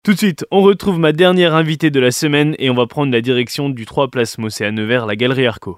Tout de suite, on retrouve ma dernière invitée de la semaine et on va prendre la direction du 3 Place Mossé à Nevers, la Galerie Arco.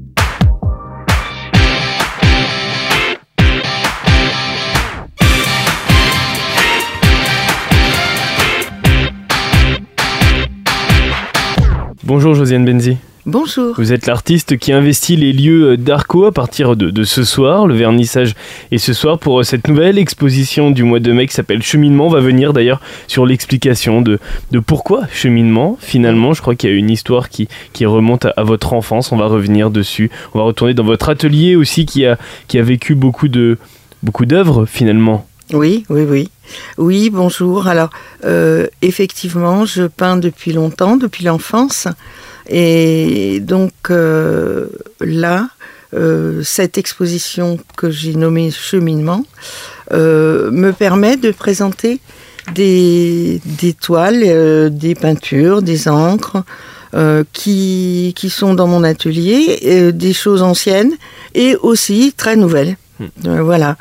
Bonjour Josiane Benzi. Bonjour. Vous êtes l'artiste qui investit les lieux d'Arco à partir de ce soir. Le vernissage est ce soir pour cette nouvelle exposition du mois de mai qui s'appelle Cheminement. On va venir d'ailleurs sur l'explication de pourquoi Cheminement. Finalement, je crois qu'il y a une histoire qui remonte à votre enfance. On va revenir dessus. On va retourner dans votre atelier aussi qui a vécu beaucoup d'œuvres finalement. Oui, bonjour. Alors, effectivement, je peins depuis longtemps, depuis l'enfance. Et donc là, cette exposition que j'ai nommée Cheminement me permet de présenter des toiles, des peintures, des encres qui sont dans mon atelier, des choses anciennes et aussi très nouvelles. Voilà.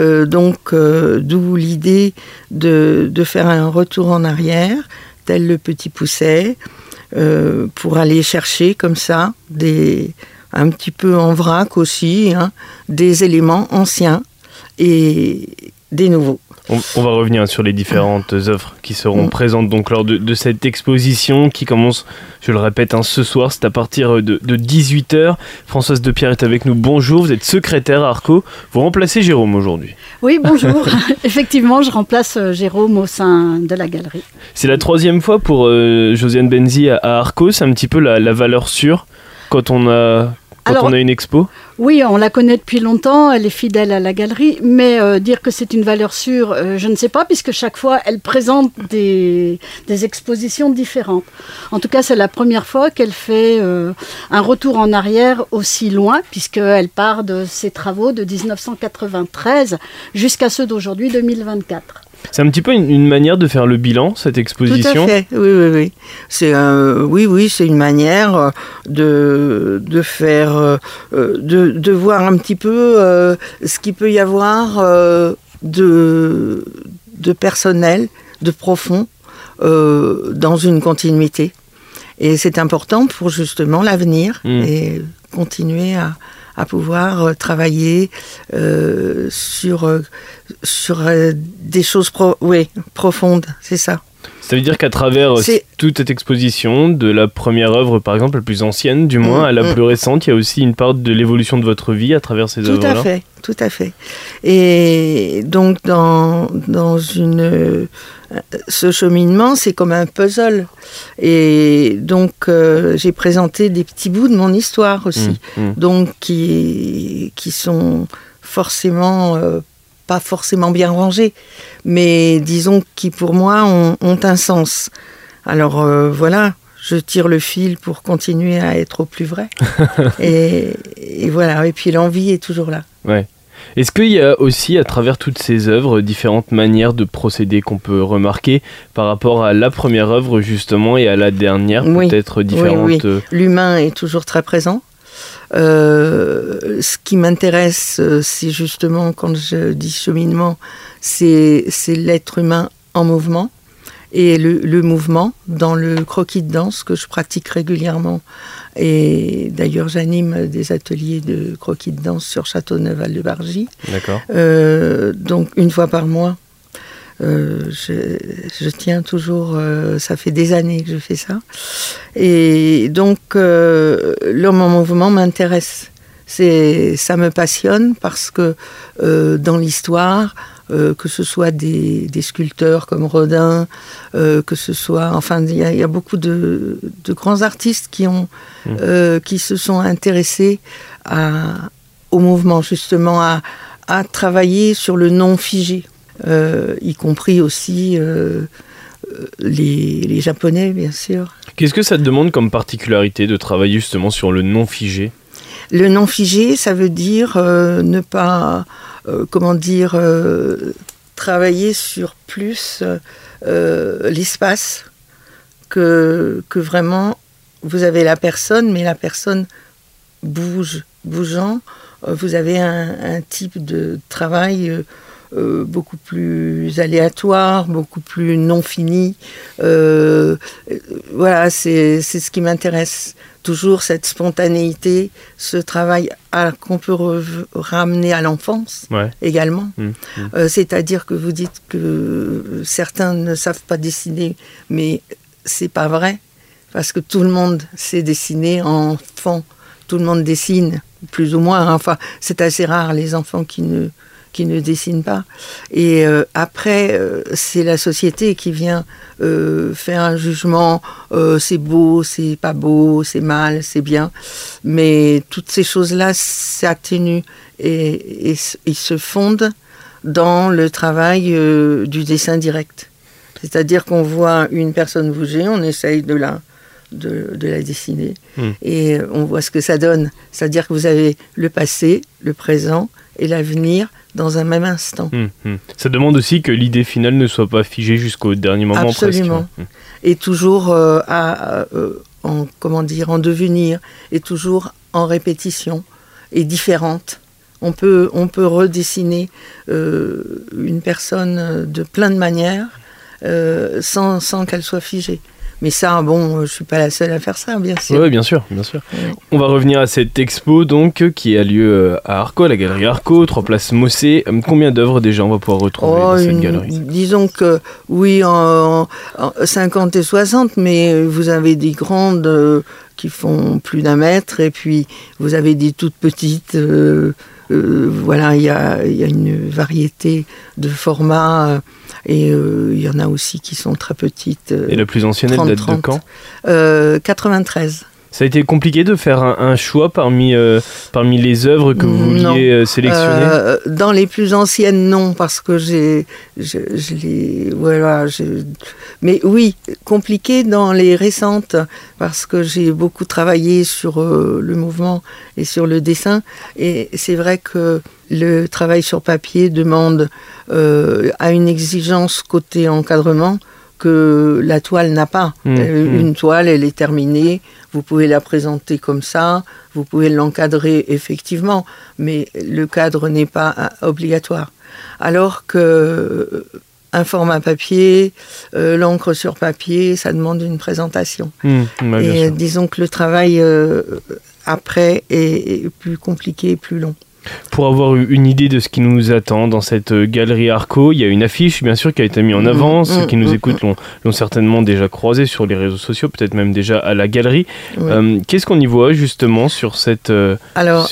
D'où l'idée de faire un retour en arrière, tel le Petit Pousset, pour aller chercher comme ça, un petit peu en vrac aussi, des éléments anciens et des nouveaux. On va revenir sur les différentes œuvres qui seront présentes donc lors de cette exposition qui commence, je le répète, ce soir. C'est à partir de 18h. Françoise Depierre est avec nous. Bonjour, vous êtes secrétaire à Arco. Vous remplacez Jérôme aujourd'hui. Oui, bonjour. Effectivement, je remplace Jérôme au sein de la galerie. C'est la 3e fois pour Josiane Benzi à Arco. C'est un petit peu la valeur sûre quand on a une expo. Oui, on la connaît depuis longtemps, elle est fidèle à la galerie, mais dire que c'est une valeur sûre, je ne sais pas, puisque chaque fois, elle présente des expositions différentes. En tout cas, c'est la première fois qu'elle fait un retour en arrière aussi loin, puisqu'elle part de ses travaux de 1993 jusqu'à ceux d'aujourd'hui, 2024. C'est un petit peu une manière de faire le bilan, cette exposition. Tout à fait, oui. C'est c'est une manière de faire, de voir un petit peu ce qu'il peut y avoir de personnel, de profond dans une continuité. Et c'est important pour justement l'avenir et continuer à pouvoir travailler sur des choses profondes, c'est ça. Ça veut dire qu'à travers toute cette exposition, de la première œuvre par exemple, la plus ancienne du moins, à la plus récente, il y a aussi une part de l'évolution de votre vie à travers ces œuvres-là. Tout à fait. Et donc dans ce cheminement, c'est comme un puzzle. Et donc j'ai présenté des petits bouts de mon histoire aussi, donc qui sont forcément pas forcément bien rangés, mais disons qui pour moi ont un sens. Alors voilà, je tire le fil pour continuer à être au plus vrai. et voilà, et puis l'envie est toujours là. Ouais. Est-ce qu'il y a aussi, à travers toutes ces œuvres, différentes manières de procéder qu'on peut remarquer par rapport à la première œuvre justement et à la dernière, peut-être différentes? Oui. L'humain est toujours très présent. Ce qui m'intéresse, c'est justement, quand je dis cheminement, c'est l'être humain en mouvement. Et le mouvement dans le croquis de danse que je pratique régulièrement. Et d'ailleurs, j'anime des ateliers de croquis de danse sur Châteauneuf-Val-de-Bargy. D'accord. Donc, une fois par mois. Je tiens toujours, ça fait des années que je fais ça. Et donc, l'homme en mouvement m'intéresse. Ça me passionne parce que dans l'histoire, que ce soit des sculpteurs comme Rodin, que ce soit... Enfin, il y a beaucoup de grands artistes qui se sont intéressés au mouvement, justement, à travailler sur le non figé. Y compris aussi les Japonais, bien sûr. Qu'est-ce que ça te demande comme particularité de travailler justement sur le non figé ? Le non figé, ça veut dire ne pas, travailler sur plus l'espace que vraiment vous avez la personne, mais la personne bougeant. Vous avez un type de travail beaucoup plus aléatoires, beaucoup plus non finis. Voilà, c'est ce qui m'intéresse. Toujours cette spontanéité, ce travail qu'on peut ramener à l'enfance également. C'est-à-dire que vous dites que certains ne savent pas dessiner, mais c'est pas vrai, parce que tout le monde sait dessiner enfant. Tout le monde dessine, plus ou moins. Enfin, c'est assez rare les enfants qui ne dessinent pas. Et après, c'est la société qui vient faire un jugement. C'est beau, c'est pas beau, c'est mal, c'est bien. Mais toutes ces choses-là s'atténuent et se fondent dans le travail du dessin direct. C'est-à-dire qu'on voit une personne bouger, on essaye de la dessiner et on voit ce que ça donne. C'est-à-dire que vous avez le passé, le présent et l'avenir dans un même instant. Ça demande aussi que l'idée finale ne soit pas figée jusqu'au dernier moment. Absolument. Presque. Et toujours en devenir, et toujours en répétition, et différente. On peut redessiner une personne de plein de manières sans qu'elle soit figée. Mais ça, bon, je ne suis pas la seule à faire ça, bien sûr. Oui, bien sûr. Ouais. On va revenir à cette expo, donc, qui a lieu à Arco, à la galerie Arco, 3 places Mossé. Combien d'œuvres déjà on va pouvoir retrouver dans cette galerie ? Disons que, oui, en 50 et 60, mais vous avez des grandes qui font plus d'1 mètre, et puis vous avez des toutes petites... voilà, il y a une variété de formats et il y en a aussi qui sont très petites. Et la plus ancienne, elle date de quand ? 93. Ça a été compliqué de faire un choix parmi les œuvres que vous vouliez sélectionner ? Dans les plus anciennes, non, parce que mais oui, compliqué dans les récentes, parce que j'ai beaucoup travaillé sur le mouvement et sur le dessin, et c'est vrai que le travail sur papier demande à une exigence côté encadrement que la toile n'a pas. Une toile, elle est terminée, vous pouvez la présenter comme ça, vous pouvez l'encadrer effectivement, mais le cadre n'est pas obligatoire. Alors que un format papier, l'encre sur papier, ça demande une présentation. Et disons que le travail après est plus compliqué, plus long. Pour avoir une idée de ce qui nous attend dans cette galerie Arco, il y a une affiche bien sûr qui a été mise en avant. Ceux qui nous écoutent l'ont certainement déjà croisée sur les réseaux sociaux, peut-être même déjà à la galerie. Qu'est-ce qu'on y voit justement sur cette affiche ?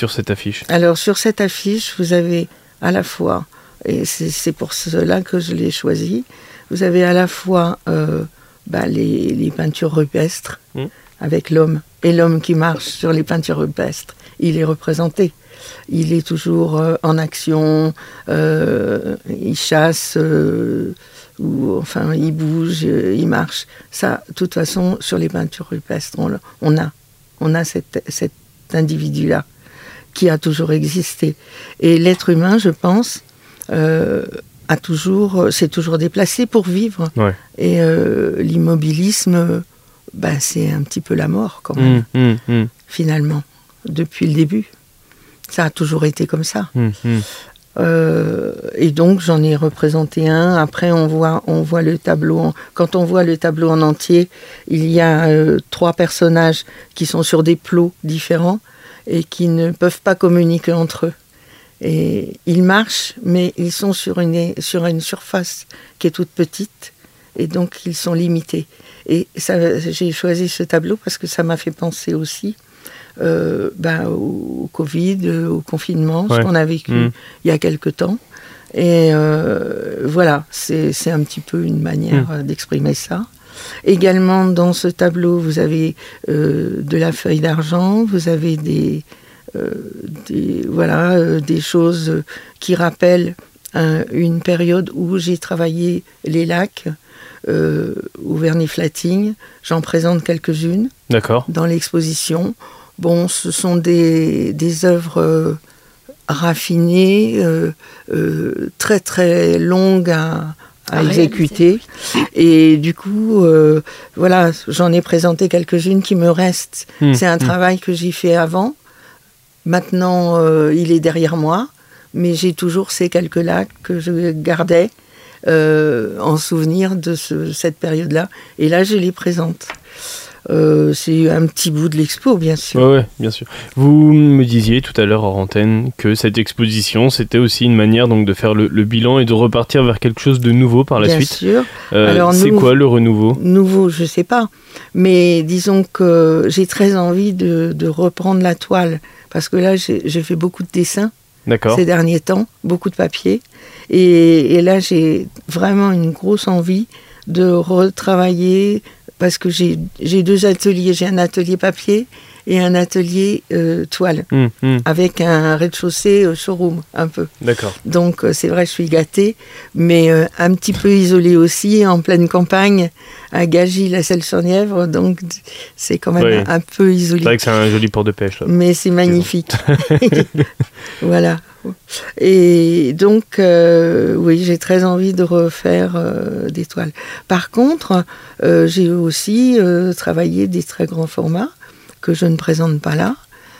Alors sur cette affiche, vous avez à la fois, et c'est pour cela que je l'ai choisi, vous avez à la fois les peintures rupestres avec l'homme, et l'homme qui marche sur les peintures rupestres, il est représenté. Il est toujours en action, il chasse, ou enfin il bouge, il marche. Ça, de toute façon, sur les peintures rupestres, on a cet individu-là qui a toujours existé. Et l'être humain, je pense, s'est toujours déplacé pour vivre. Ouais. Et l'immobilisme, c'est un petit peu la mort quand même, finalement, depuis le début. Ça a toujours été comme ça. Et donc, j'en ai représenté un. Après, on voit le tableau. Quand on voit le tableau en entier, il y a 3 personnages qui sont sur des plots différents et qui ne peuvent pas communiquer entre eux. Et ils marchent, mais ils sont sur une surface qui est toute petite. Et donc, ils sont limités. Et j'ai choisi ce tableau parce que ça m'a fait penser aussi au Covid, au confinement, ce qu'on a vécu il y a quelque temps. Et voilà, c'est un petit peu une manière d'exprimer ça. Également, dans ce tableau, vous avez de la feuille d'argent, vous avez des choses qui rappellent une période où j'ai travaillé les lacs au verniflatting. J'en présente quelques-unes dans l'exposition. Bon, ce sont des œuvres raffinées, très très longues à exécuter. Et du coup, j'en ai présenté quelques-unes qui me restent. C'est un travail que j'ai fait avant. Maintenant, il est derrière moi. mais j'ai toujours ces calques-là que je gardais en souvenir de cette période-là. Et là, je les présente. C'est un petit bout de l'expo, bien sûr. Ouais, bien sûr. Vous me disiez tout à l'heure hors antenne que cette exposition, c'était aussi une manière donc de faire le bilan et de repartir vers quelque chose de nouveau par la suite. Bien sûr. Alors, c'est quoi le renouveau ? Nouveau, je sais pas. Mais disons que j'ai très envie de reprendre la toile. Parce que là, j'ai fait beaucoup de dessins ces derniers temps, beaucoup de papier. Et là, j'ai vraiment une grosse envie de retravailler, parce que j'ai 2 ateliers. J'ai un atelier papier et un atelier toile, avec un rez-de-chaussée showroom, un peu. D'accord. Donc, c'est vrai, je suis gâtée, mais un petit peu isolée aussi, en pleine campagne, à Gagy, la Selle-sur-Nièvre, donc c'est quand même un peu isolé. C'est vrai que c'est un joli port de pêche, là. Mais c'est magnifique. Voilà. Et donc, oui, j'ai très envie de refaire des toiles. Par contre, j'ai aussi travaillé des très grands formats que je ne présente pas là,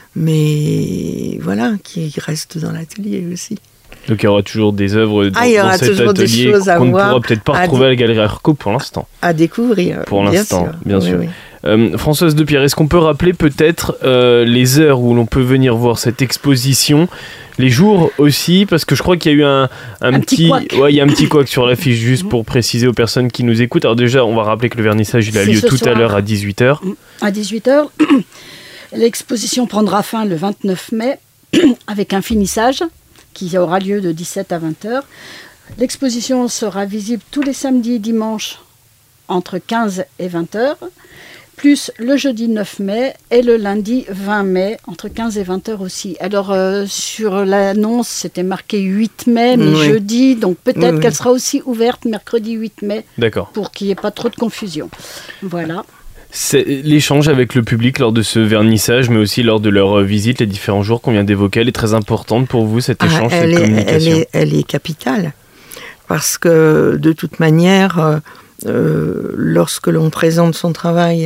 mais voilà, qui restent dans l'atelier aussi. Donc il y aura toujours des œuvres dans cet atelier qu'on ne pourra peut-être pas retrouver à la Galerie Arco pour l'instant. À découvrir, pour l'instant, bien sûr. Oui. Françoise Depierre, est-ce qu'on peut rappeler peut-être les heures où l'on peut venir voir cette exposition, les jours aussi, parce que je crois qu'il y a eu un petit il y a un petit couac sur l'affiche, juste pour préciser aux personnes qui nous écoutent. Alors déjà, on va rappeler que le vernissage il a lieu tout à l'heure à 18h. À 18h, l'exposition prendra fin le 29 mai avec un finissage qui aura lieu de 17 à 20h. L'exposition sera visible tous les samedis et dimanches entre 15 et 20h, plus le jeudi 9 mai et le lundi 20 mai, entre 15 et 20h aussi. Alors, sur l'annonce, c'était marqué 8 mai, mais jeudi, donc peut-être qu'elle sera aussi ouverte mercredi 8 mai, pour qu'il n'y ait pas trop de confusion. Voilà. C'est l'échange avec le public lors de ce vernissage, mais aussi lors de leur visite, les différents jours qu'on vient d'évoquer, elle est très importante pour vous, cet échange, cette communication. Elle est capitale, parce que de toute manière, lorsque l'on présente son travail,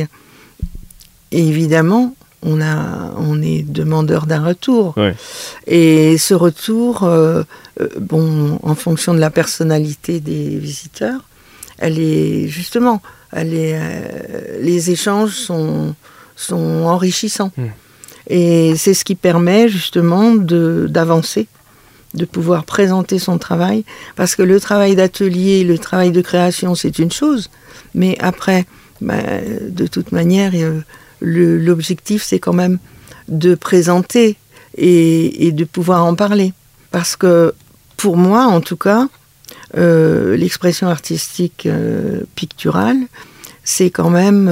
évidemment, on est demandeur d'un retour. Ouais. Et ce retour, en fonction de la personnalité des visiteurs, les échanges sont enrichissants. Et c'est ce qui permet justement d'avancer, de pouvoir présenter son travail. Parce que le travail d'atelier, le travail de création, c'est une chose. Mais après, de toute manière, l'objectif, c'est quand même de présenter et de pouvoir en parler. Parce que, pour moi, en tout cas, l'expression artistique picturale, c'est quand même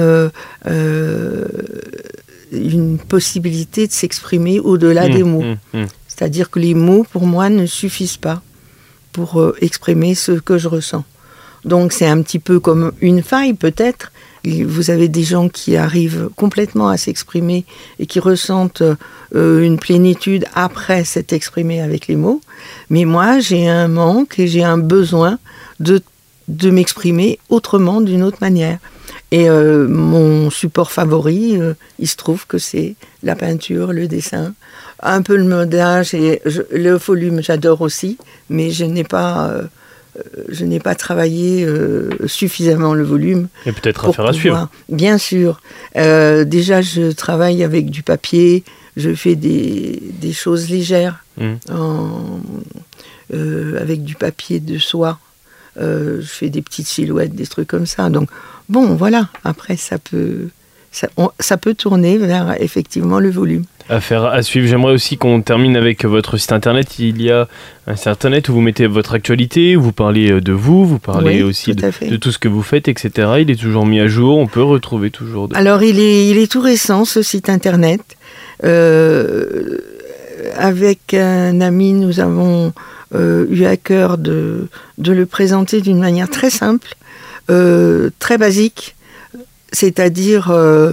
une possibilité de s'exprimer au-delà des mots. C'est-à-dire que les mots, pour moi, ne suffisent pas pour exprimer ce que je ressens. Donc c'est un petit peu comme une faille, peut-être. Vous avez des gens qui arrivent complètement à s'exprimer et qui ressentent une plénitude après s'être exprimé avec les mots. Mais moi, j'ai un manque et j'ai un besoin de m'exprimer autrement, d'une autre manière. Et mon support favori, il se trouve que c'est la peinture, le dessin, un peu le modelage et le volume, j'adore aussi, mais je n'ai pas travaillé suffisamment le volume. Et peut-être affaire à suivre. Bien sûr. Déjà, je travaille avec du papier, je fais des choses légères avec du papier de soie. Je fais des petites silhouettes, des trucs comme ça. Donc, bon, voilà. Après, ça peut tourner vers, effectivement, le volume. Affaire à suivre. J'aimerais aussi qu'on termine avec votre site internet. Il y a un site internet où vous mettez votre actualité, où vous parlez de vous parlez aussi de tout ce que vous faites, etc. Il est toujours mis à jour, on peut retrouver toujours... Alors, il est tout récent, ce site internet. Avec un ami, nous avons eu à cœur de le présenter d'une manière très simple, très basique, c'est-à-dire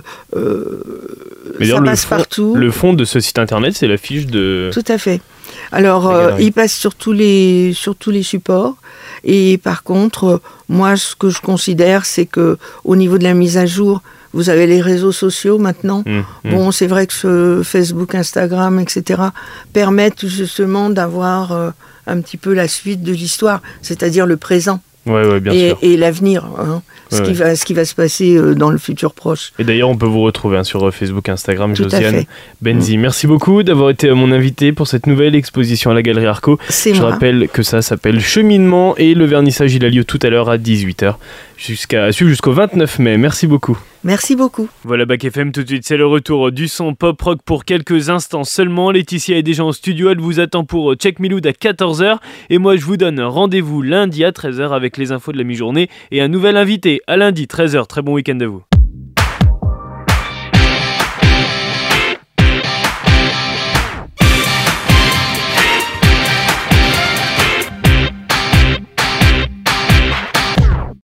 ça passe partout. Le fond de ce site internet, c'est l'affiche de... Tout à fait. Alors, il passe sur tous les supports. Et par contre, moi, ce que je considère, c'est que au niveau de la mise à jour, Vous avez les réseaux sociaux maintenant. Bon, c'est vrai que ce Facebook, Instagram, etc. permettent justement d'avoir un petit peu la suite de l'histoire, c'est-à-dire le présent. Ouais, bien sûr. Et l'avenir, ce qui va se passer dans le futur proche. Et d'ailleurs, on peut vous retrouver sur Facebook, Instagram, Tout Josiane Benzi. Merci beaucoup d'avoir été mon invité pour cette nouvelle exposition à la Galerie Arco. Je rappelle que ça s'appelle Cheminement et le vernissage, il a lieu tout à l'heure à 18h, à suivre jusqu'au 29 mai. Merci beaucoup. Merci beaucoup. Voilà, Bac FM, tout de suite, c'est le retour du son pop-rock pour quelques instants seulement. Laetitia est déjà en studio, elle vous attend pour Check Me Loud à 14h. Et moi, je vous donne rendez-vous lundi à 13h avec les infos de la mi-journée et un nouvel invité à lundi 13h. Très bon week-end à vous.